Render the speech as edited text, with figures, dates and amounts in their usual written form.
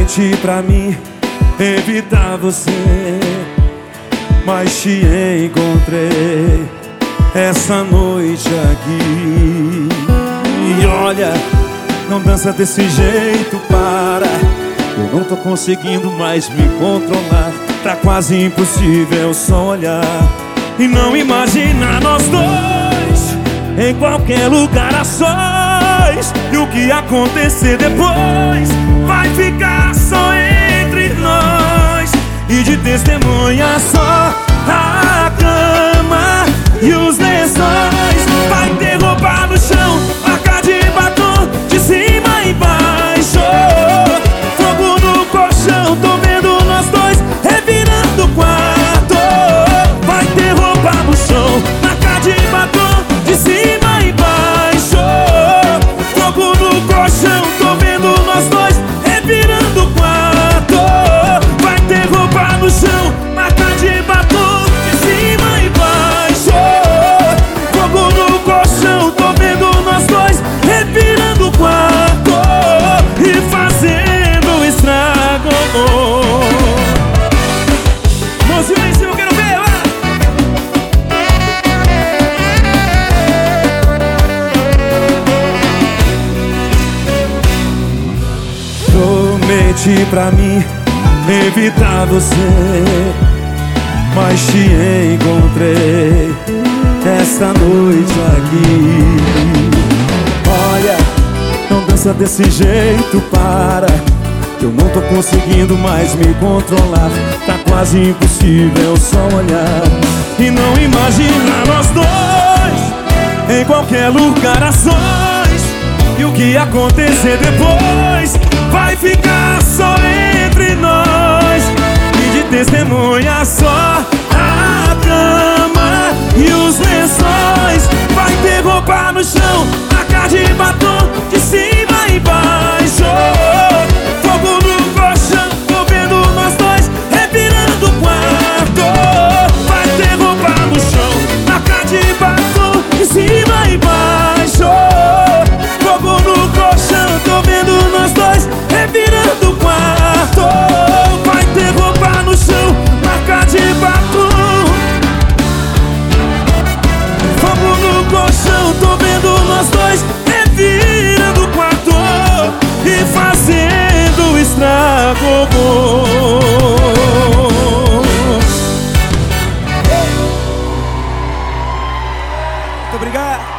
Prometi pra mim evitar você, mas te encontrei essa noite aqui. E olha, não dança desse jeito, para. Eu não tô conseguindo mais me controlar. Tá quase impossível só olhar e não imaginar nós dois em qualquer lugar a sós. E o que acontecer depois vai ficar só entre nós. E de testemunha só a cama e os lençóis. Vai ter roupa no chão, marca de batom de cima e embaixo. Fogo no colchão, tô vendo nós dois revirando o quarto. Vai ter roupa no chão, marca de batom de cima e embaixo. Fogo no colchão, tô vendo nós dois revirando o quarto. Vai ter roupa no chão, marca de batom de cima e embaixo. Fogo no colchão, tô vendo nós dois revirando o quarto e fazendo estrago. Mãozinha lá em cima, eu quero ver, vai! Prometi pra mim evitar você, mas te encontrei esta noite aqui. Olha, não dança desse jeito, para. Eu não tô conseguindo mais me controlar. Tá quase impossível só olhar e não imaginar nós dois em qualquer lugar a sós. E o que acontecer depois vai ficar só entre nós. E de testemunha só a cama e os lençóis. Vai ter roupa no chão, marca de batom de cima e embaixo. Fogo no colchão, tô vendo nós dois revirando o quarto. Vai ter roupa no chão, marca de batom de cima e embaixo. Fogo no colchão, tô vendo nós dois revirando o quarto. Vai ter roupa no chão, marca de batom. Fogo no colchão, tô vendo nós dois revirando o quarto e fazendo estrago. Muito obrigado.